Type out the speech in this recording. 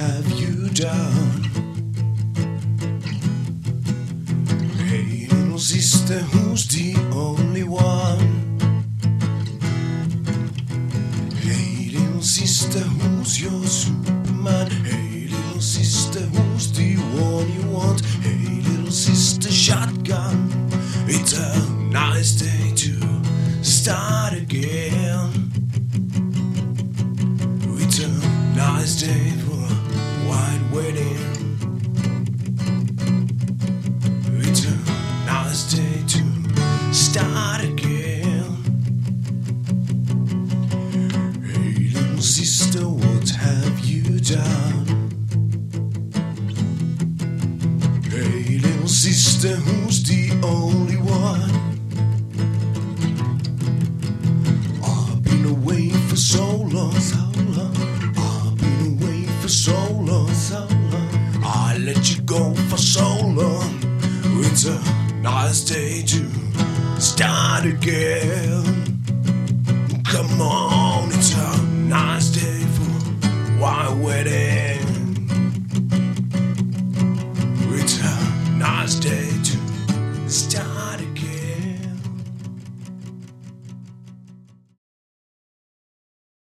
have you done? Hey, little sister, who's the only one? Hey, little sister, who's your Superman? Hey, little sister, who's the one you want? Hey, little sister, shotgun. It's a nice day to start again. It's a nice day for a white wedding. It's a nice day to start again. Hey, little sister, what have you done? Hey, little sister, who's the only one? I've been away for so long, so long. I've been away for so long, so long. I let you go for so long. It's a nice day to start again. Come on, it's a nice day for white wedding.